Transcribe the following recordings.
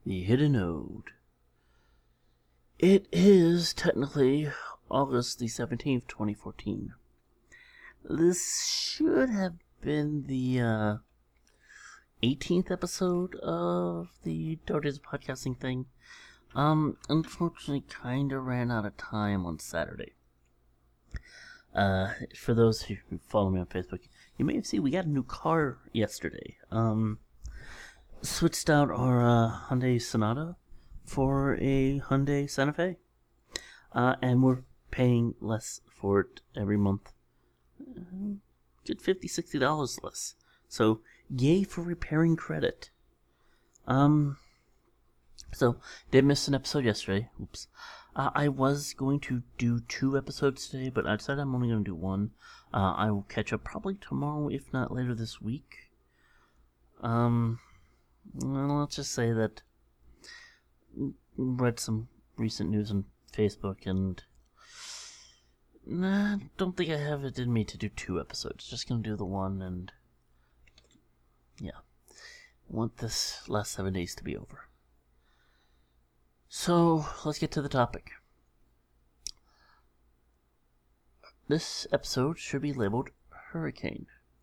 The Hidden Ode. It is technically August the 17th, 2014. This should have been the 18th episode of the Dark Days of Podcasting thing. Unfortunately, kinda ran out of time on Saturday. For those who follow me on Facebook, you may have seen we got a new car yesterday. Switched out our Hyundai Sonata for a Hyundai Santa Fe. And we're paying less for it every month. Good $50, $60 less. So, yay for repairing credit. So, did miss an episode yesterday. Oops. I was going to do 2 episodes today, but I decided I'm only going to do 1. I will catch up probably tomorrow, if not later this week. Well, let's just say that read some recent news on Facebook, and don't think I have it in me to do 2 episodes. Just gonna do the 1, and yeah, want this last 7 days to be over. So let's get to the topic. This episode should be labeled Hurricane.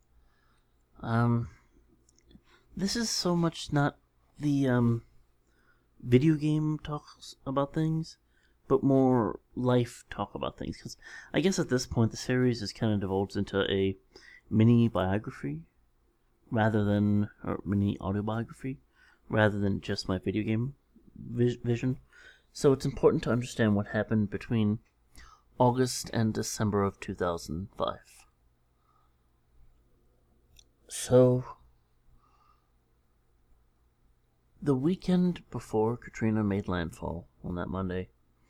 This is so much not the video game talks about things, but more life talk about things. Because I guess at this point the series is kind of divulged into a mini biography, or mini autobiography, rather than just my video game vision. So it's important to understand what happened between August and December of 2005. So, the weekend before Katrina made landfall on that Monday,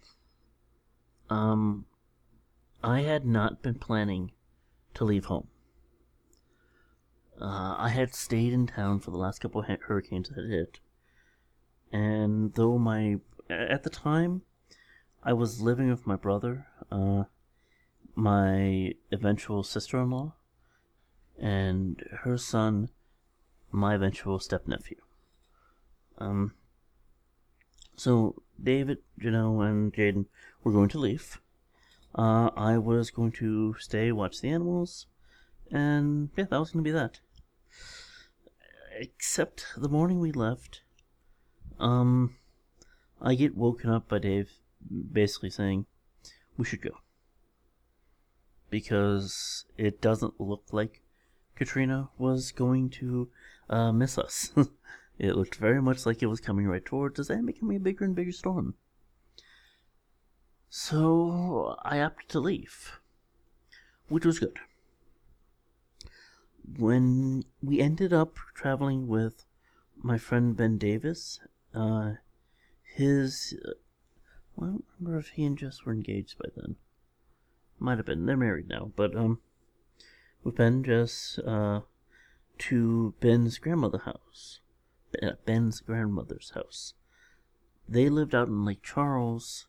I had not been planning to leave home. I had stayed in town for the last couple of hurricanes that had hit, and though at the time, I was living with my brother, my eventual sister-in-law, and her son, my eventual stepnephew. So David, and Jaden were going to leave. I was going to stay, watch the animals, and yeah, that was going to be that. Except the morning we left, I get woken up by Dave basically saying, we should go. Because it doesn't look like Katrina was going to miss us. It looked very much like it was coming right towards us and becoming a bigger and bigger storm. So I opted to leave, which was good. When we ended up traveling with my friend Ben Davis, I don't remember if he and Jess were engaged by then. Might have been. They're married now. But, with Ben, Jess, to Ben's grandmother's house. They lived out in Lake Charles.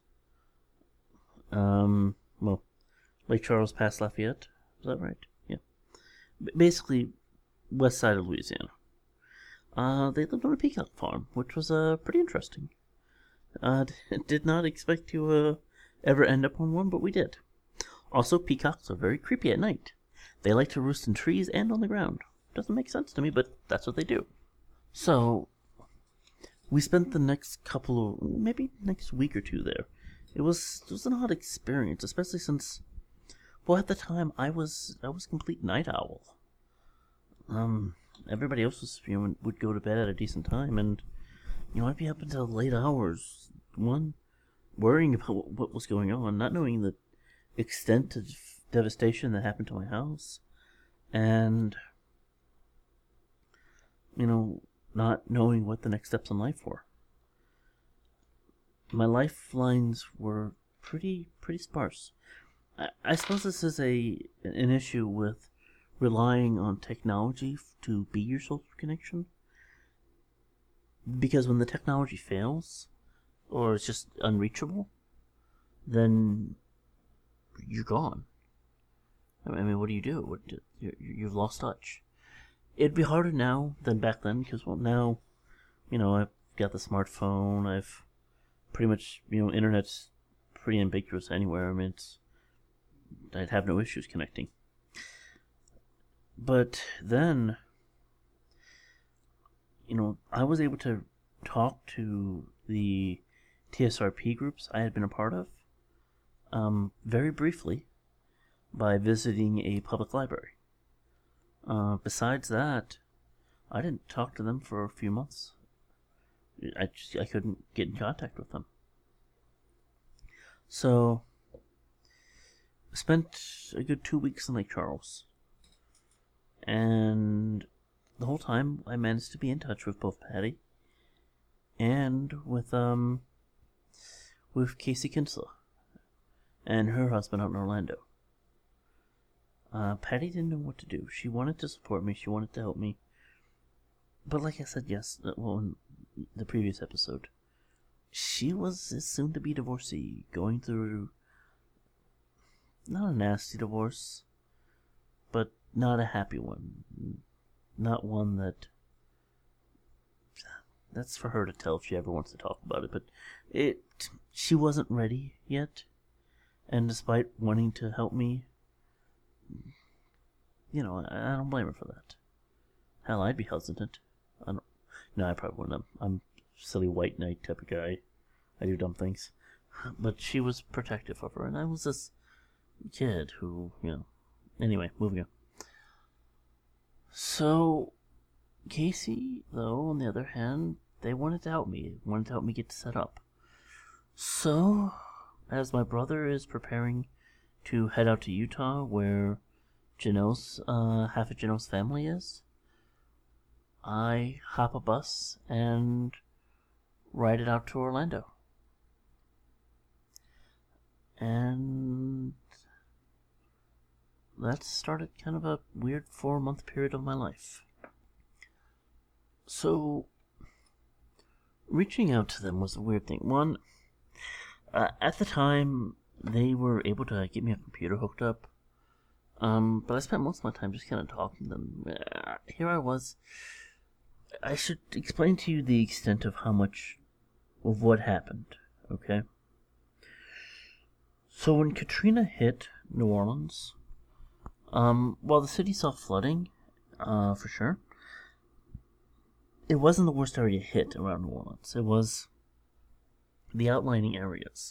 Lake Charles past Lafayette. Is that right? Yeah. Basically, west side of Louisiana. They lived on a peacock farm, which was, pretty interesting. Did not expect to ever end up on one, but we did. Also, peacocks are very creepy at night. They like to roost in trees and on the ground. Doesn't make sense to me, but that's what they do. So, we spent the next maybe next week or 2 there. It was an odd experience, especially since, well, at the time I was a complete night owl. Everybody else would go to bed at a decent time, and I'd be up until late hours, worrying about what was going on, not knowing the extent of devastation that happened to my house, and, not knowing what the next steps in life were. My lifelines were pretty sparse. I suppose this is an issue with relying on technology to be your social connection. Because when the technology fails, or it's just unreachable, then you're gone. I mean, what do you do? You've lost touch. It'd be harder now than back then, because, well, now, I've got the smartphone. I've pretty much, internet's pretty ambiguous anywhere. I mean, I'd have no issues connecting. But then, I was able to talk to the TSRP groups I had been a part of, very briefly, by visiting a public library. Besides that, I didn't talk to them for a few months. I couldn't get in contact with them. So, I spent a good 2 weeks in Lake Charles. And the whole time, I managed to be in touch with both Patty and with Casey Kinsella and her husband out in Orlando. Patty didn't know what to do. She wanted to support me. She wanted to help me. But like I said, in the previous episode, she was a soon-to-be divorcee, going through not a nasty divorce, but not a happy one. Not one that's for her to tell if she ever wants to talk about it. But she wasn't ready yet, and despite wanting to help me, I don't blame her for that. Hell, I'd be hesitant. I probably wouldn't. I'm a silly white knight type of guy. I do dumb things. But she was protective of her, and I was this kid who, Anyway, moving on. So, Casey, though, on the other hand, they wanted to help me. Wanted to help me get set up. So, as my brother is preparing to head out to Utah, where half of Janelle's family is, I hop a bus and ride it out to Orlando. And that started kind of a weird 4-month period of my life. So, reaching out to them was a weird thing. One, at the time, they were able to get me a computer hooked up. But I spent most of my time just kind of talking to them. Here I was. I should explain to you the extent of how much of what happened, okay? So when Katrina hit New Orleans, while the city saw flooding, for sure, it wasn't the worst area hit around New Orleans. It was the outlining areas.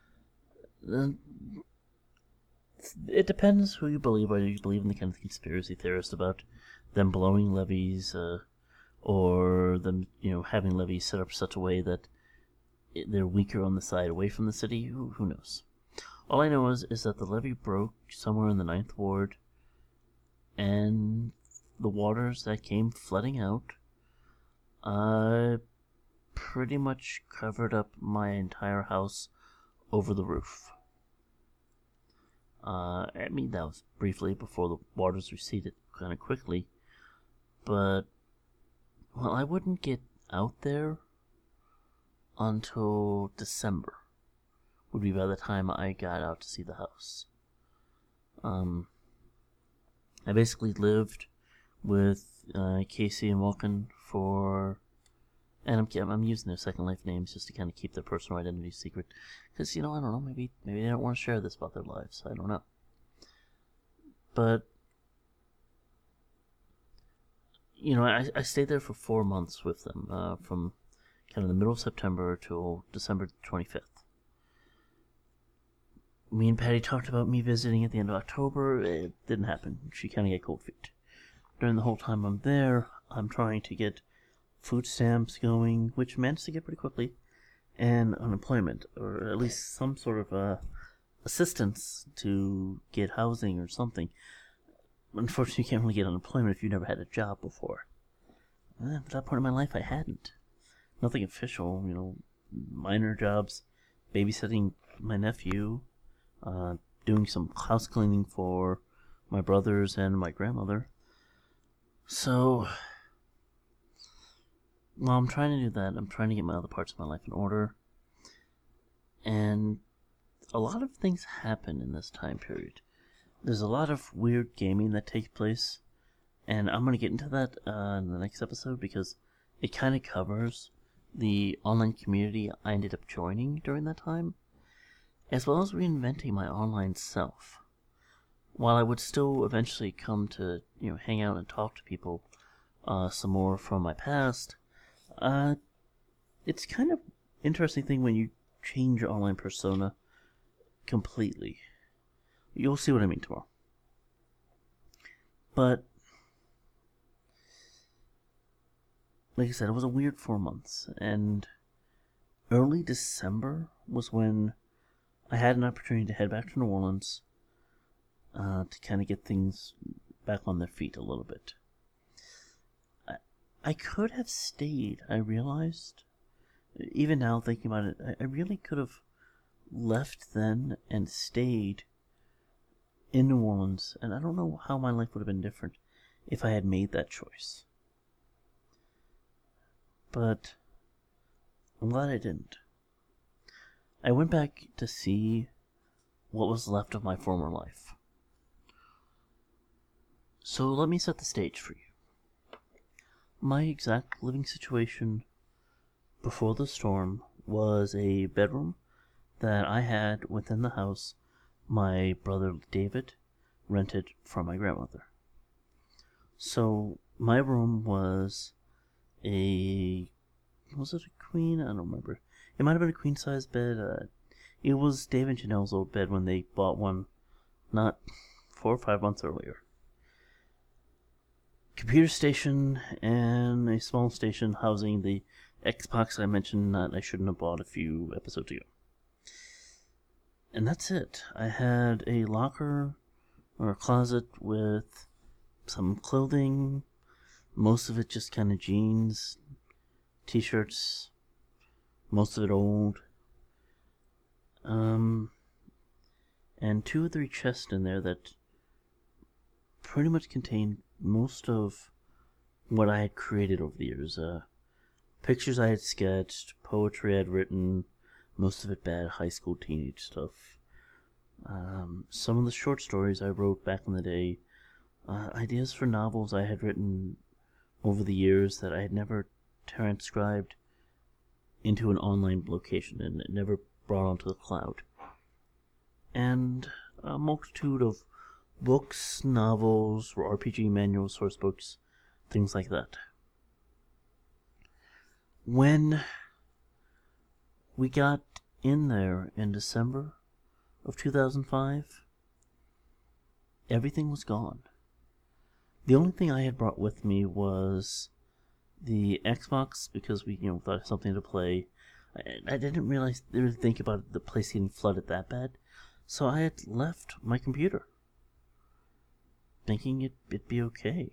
It depends who you believe. Whether you believe in the kind of conspiracy theorist about them blowing levees, or them, having levees set up such a way that they're weaker on the side away from the city. Who knows? All I know is that the levee broke somewhere in the 9th Ward, and the waters that came flooding out pretty much covered up my entire house over the roof. That was briefly before the waters receded kind of quickly, but, I wouldn't get out there until December, would be by the time I got out to see the house. I basically lived with Casey and Wilkin and I'm using their Second Life names just to kind of keep their personal identity secret, because, I don't know, maybe they don't want to share this about their lives, I don't know. But, I stayed there for 4 months with them, from kind of the middle of September till December 25th. Me and Patty talked about me visiting at the end of October. It didn't happen. She kind of got cold feet. During the whole time I'm there, I'm trying to get food stamps going, which managed to get pretty quickly, and unemployment, or at least some sort of assistance to get housing or something. Unfortunately, you can't really get unemployment if you've never had a job before. At that point in my life, I hadn't. Nothing official, minor jobs, babysitting my nephew, doing some house cleaning for my brothers and my grandmother. So, while I'm trying to do that, I'm trying to get my other parts of my life in order. And a lot of things happen in this time period. There's a lot of weird gaming that takes place, and I'm going to get into that in the next episode, because it kind of covers the online community I ended up joining during that time, as well as reinventing my online self. While I would still eventually come to, hang out and talk to people some more from my past, it's kind of interesting thing when you change your online persona completely. You'll see what I mean tomorrow. But, like I said, it was a weird 4 months, and early December was when I had an opportunity to head back to New Orleans to kind of get things back on their feet a little bit. I could have stayed, I realized. Even now, thinking about it, I really could have left then and stayed in New Orleans, and I don't know how my life would have been different if I had made that choice. But I'm glad I didn't. I went back to see what was left of my former life. So let me set the stage for you. My exact living situation before the storm was a bedroom that I had within the house my brother David rented from my grandmother. So my room was was it a queen? I don't remember. It might have been a queen size bed. It was Dave and Janelle's old bed when they bought one not 4 or 5 months earlier. Computer station and a small station housing the Xbox I mentioned that I shouldn't have bought a few episodes ago. And that's it. I had a locker or a closet with some clothing, most of it just kind of jeans, t-shirts, most of it old, and 2 or 3 chests in there that pretty much contained most of what I had created over the years. Pictures I had sketched, poetry I had written, most of it bad high school teenage stuff. Some of the short stories I wrote back in the day, ideas for novels I had written over the years that I had never transcribed into an online location and never brought onto the cloud. And a multitude of books, novels, RPG manuals, source books, things like that. When we got in there in December of 2005, everything was gone. The only thing I had brought with me was the Xbox because we, thought something to play. I didn't really think about the place getting flooded that bad, so I had left my computer, thinking it'd be okay.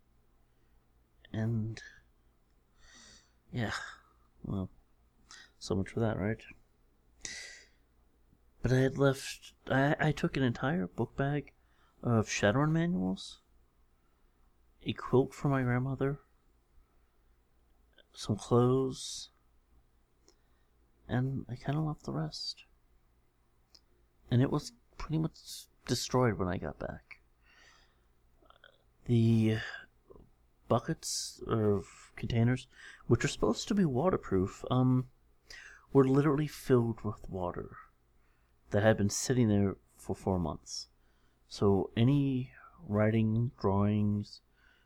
And yeah, well, so much for that, right? But I had left. I took an entire book bag of Shadowrun manuals, a quilt for my grandmother, some clothes, and I kind of left the rest. And it was pretty much destroyed when I got back. The buckets or containers, which are supposed to be waterproof, were literally filled with water that had been sitting there for 4 months. So any writing, drawings,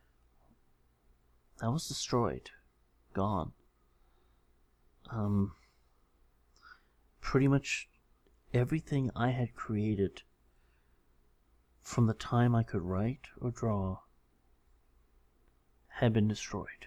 that was destroyed. Gone. Pretty much everything I had created from the time I could write or draw had been destroyed.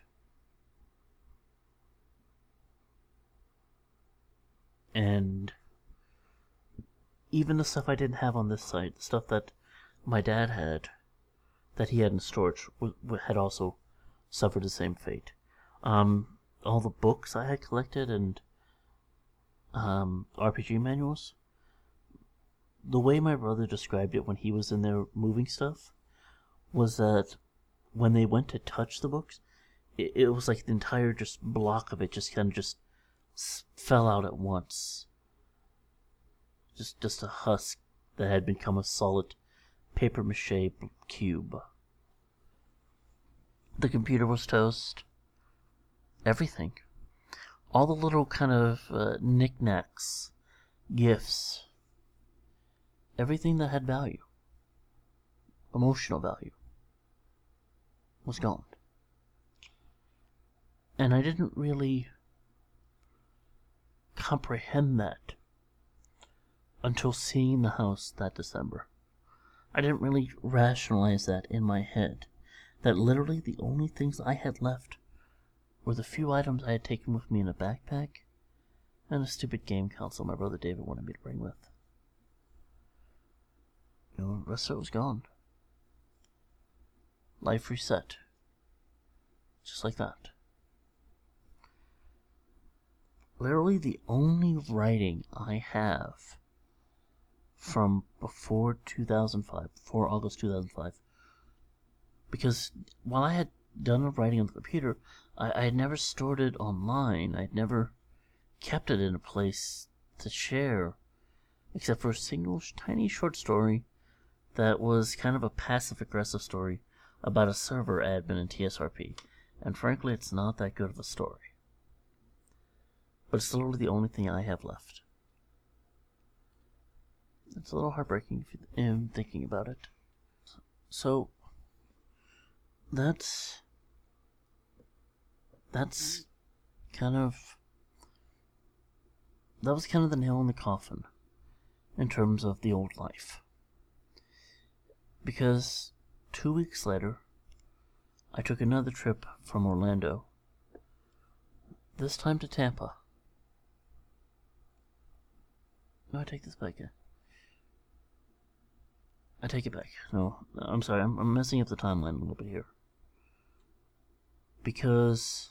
And even the stuff I didn't have on this site, the stuff that my dad had, that he had in storage, had also suffered the same fate. All the books I had collected and RPG manuals, the way my brother described it when he was in there moving stuff was that when they went to touch the books, it was like the entire just block of it just kind of just fell out at once. Just a husk that had become a solid papier-mâché cube. The computer was toast. Everything. all the little kind of knickknacks, gifts, everything that had value, emotional value, was gone. And I didn't really comprehend that until seeing the house that December. I didn't really rationalize that in my head, that literally the only things I had left were the few items I had taken with me in a backpack and a stupid game console my brother David wanted me to bring with. The rest of it was gone. Life reset. Just like that. Literally the only writing I have from before 2005, before August 2005, because while I had done the writing on the computer, I had never stored it online. I had never kept it in a place to share, except for a single tiny short story that was kind of a passive-aggressive story about a server admin in TSRP. And frankly, it's not that good of a story. But it's literally the only thing I have left. It's a little heartbreaking if you're thinking about it. So, that's kind of... That was kind of the nail in the coffin in terms of the old life. Because 2 weeks later, I took another trip from Orlando, this time to Tampa. No, I take this back. I take it back. No, I'm sorry, I'm messing up the timeline a little bit here. Because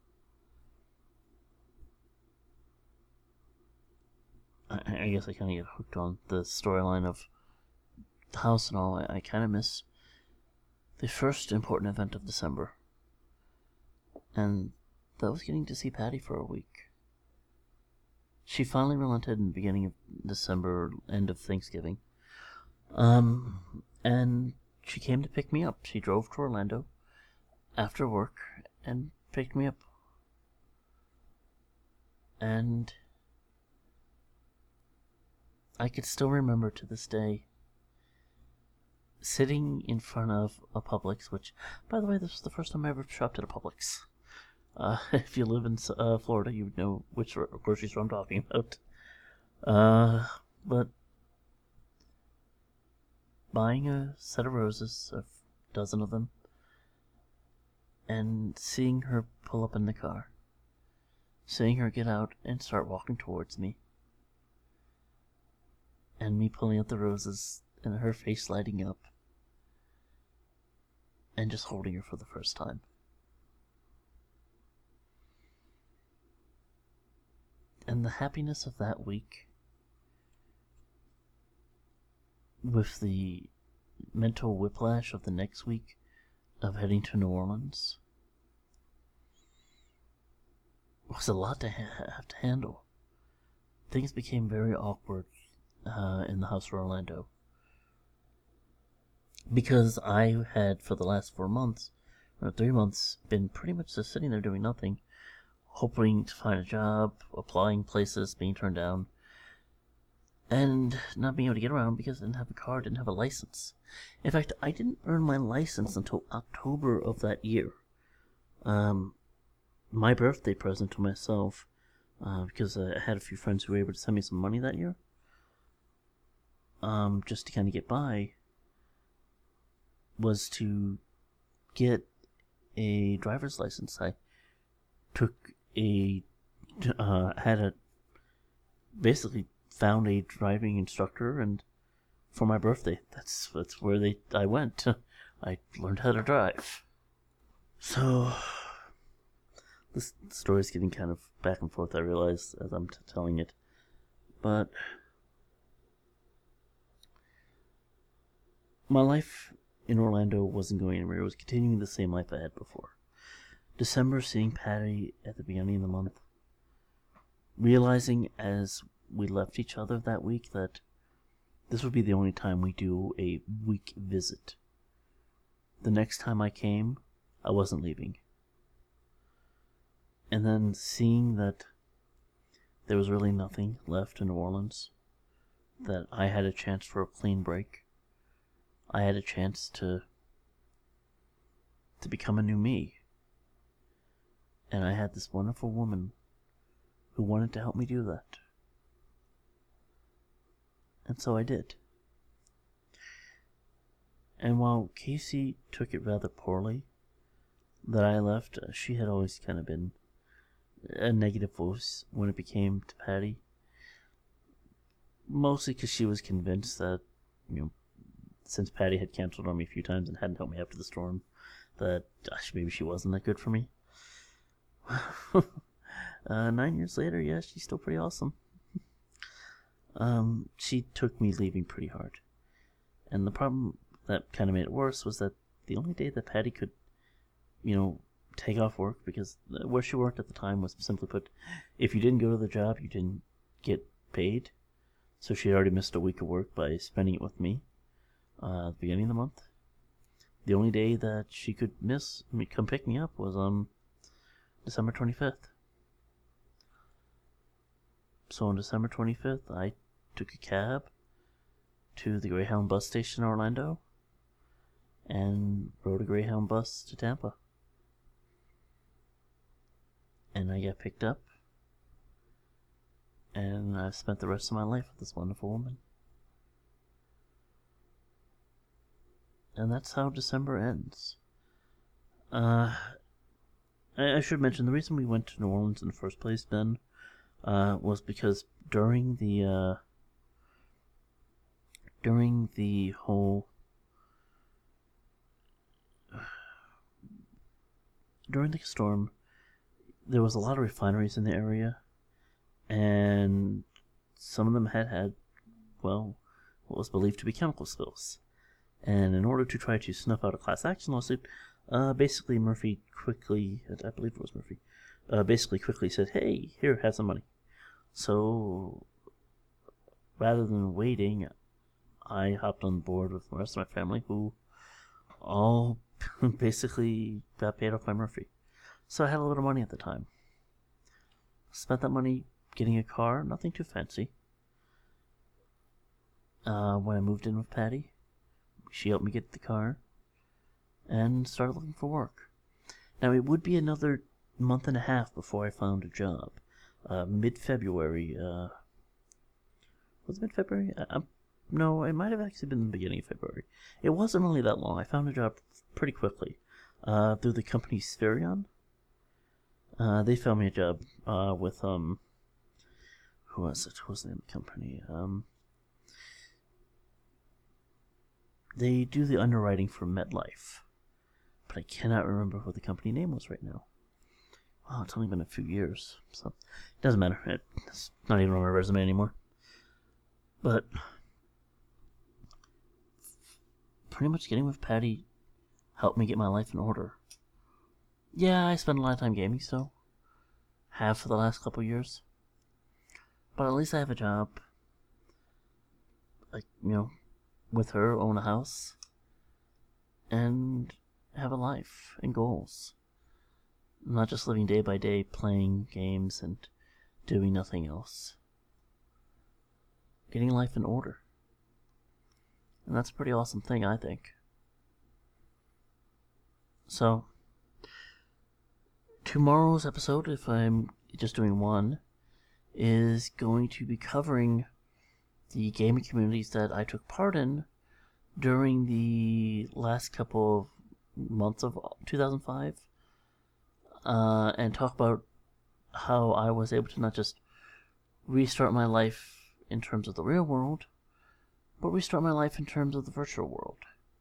I guess I kind of get hooked on the storyline of the house and all. I kind of miss the first important event of December. And that was getting to see Patty for a week. She finally relented in the beginning of December, end of Thanksgiving. And she came to pick me up. She drove to Orlando after work and picked me up. And I could still remember to this day sitting in front of a Publix, which, by the way, this was the first time I ever shopped at a Publix. If you live in Florida, you would know which grocery store I'm talking about. But buying a set of roses, a dozen of them, and seeing her pull up in the car, seeing her get out and start walking towards me, and me pulling out the roses and her face lighting up, and just holding her for the first time. And the happiness of that week, with the mental whiplash of the next week of heading to New Orleans, was a lot to have to handle. Things became very awkward in the house of Orlando. Because I had, for the last 4 months, or 3 months, been pretty much just sitting there doing nothing, hoping to find a job, applying places, being turned down, and not being able to get around because I didn't have a car, didn't have a license. In fact, I didn't earn my license until October of that year. My birthday present to myself, because I had a few friends who were able to send me some money that year, just to kind of get by, was to get a driver's license. I basically found a driving instructor, and for my birthday, that's where I went. I learned how to drive. So, this story is getting kind of back and forth, I realize, as I'm telling it. But my life in Orlando wasn't going anywhere. It was continuing the same life I had before. December, seeing Patty at the beginning of the month. Realizing as we left each other that week that this would be the only time we do a week visit. The next time I came, I wasn't leaving. And then seeing that there was really nothing left in New Orleans, that I had a chance for a clean break. I had a chance to become a new me. And I had this wonderful woman who wanted to help me do that. And so I did. And while Casey took it rather poorly that I left, she had always kind of been a negative voice when it became to Patty. Mostly because she was convinced that, since Patty had canceled on me a few times and hadn't helped me after the storm, that maybe she wasn't that good for me. 9 years later, yeah, she's still pretty awesome. She took me leaving pretty hard. And the problem that kind of made it worse was that the only day that Patty could, take off work, because where she worked at the time was simply put, if you didn't go to the job, you didn't get paid. So she had already missed a week of work by spending it with me at the beginning of the month. The only day that she could come pick me up was December 25th. So on December 25th, I took a cab to the Greyhound bus station in Orlando and rode a Greyhound bus to Tampa. And I got picked up, and I've spent the rest of my life with this wonderful woman. And that's how December ends. I should mention, the reason we went to New Orleans in the first place, Ben, was because during the storm, there was a lot of refineries in the area, and some of them had, what was believed to be chemical spills. And in order to try to snuff out a class action lawsuit, basically Murphy quickly, I believe it was Murphy, basically quickly said, hey, here, have some money. So, rather than waiting, I hopped on board with the rest of my family, who all basically got paid off by Murphy. So I had a little money at the time. Spent that money getting a car, nothing too fancy. When I moved in with Patty, she helped me get the car and started looking for work. Now, it would be another month and a half before I found a job. Mid-February. Was it mid-February? No, it might have actually been the beginning of February. It wasn't really that long. I found a job pretty quickly through the company Spherion. They found me a job with, who was it? Who was the name of the company? They do the underwriting for MetLife, but I cannot remember what the company name was right now. Wow, it's only been a few years, so it doesn't matter. It's not even on my resume anymore. But pretty much getting with Patty helped me get my life in order. Yeah, I spent a lot of time gaming, so have for the last couple years. But at least I have a job. With her, own a house, and have a life and goals. I'm not just living day by day playing games and doing nothing else. Getting life in order. And that's a pretty awesome thing, I think. So, tomorrow's episode, if I'm just doing one, is going to be covering the gaming communities that I took part in during the last couple of months of 2005, and talk about how I was able to not just restart my life in terms of the real world, but restart my life in terms of the virtual world.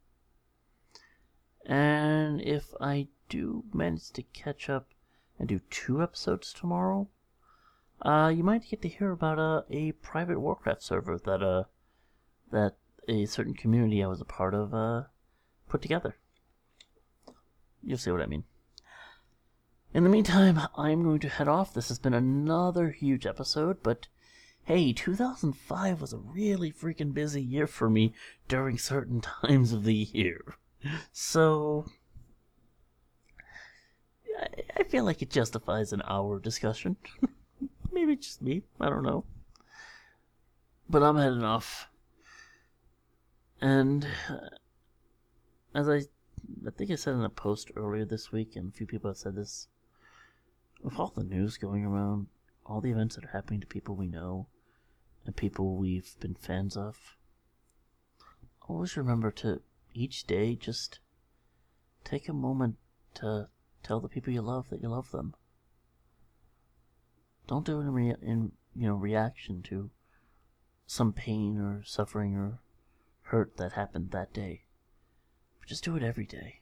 And if I do manage to catch up and do 2 episodes tomorrow, you might get to hear about a private Warcraft server that a certain community I was a part of put together. You'll see what I mean. In the meantime, I'm going to head off. This has been another huge episode, but hey, 2005 was a really freaking busy year for me during certain times of the year. So, I feel like it justifies an hour discussion. Maybe just me. I don't know. But I'm heading off. And as I think I said in a post earlier this week, and a few people have said this, with all the news going around, all the events that are happening to people we know, and people we've been fans of, always remember to, each day, just take a moment to tell the people you love that you love them. Don't do it in reaction to some pain or suffering or hurt that happened that day. But just do it every day.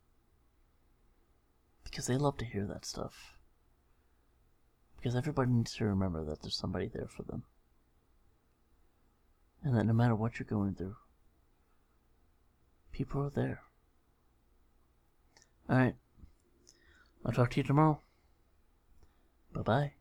Because they love to hear that stuff. Because everybody needs to remember that there's somebody there for them. And that no matter what you're going through, people are there. Alright. I'll talk to you tomorrow. Bye-bye.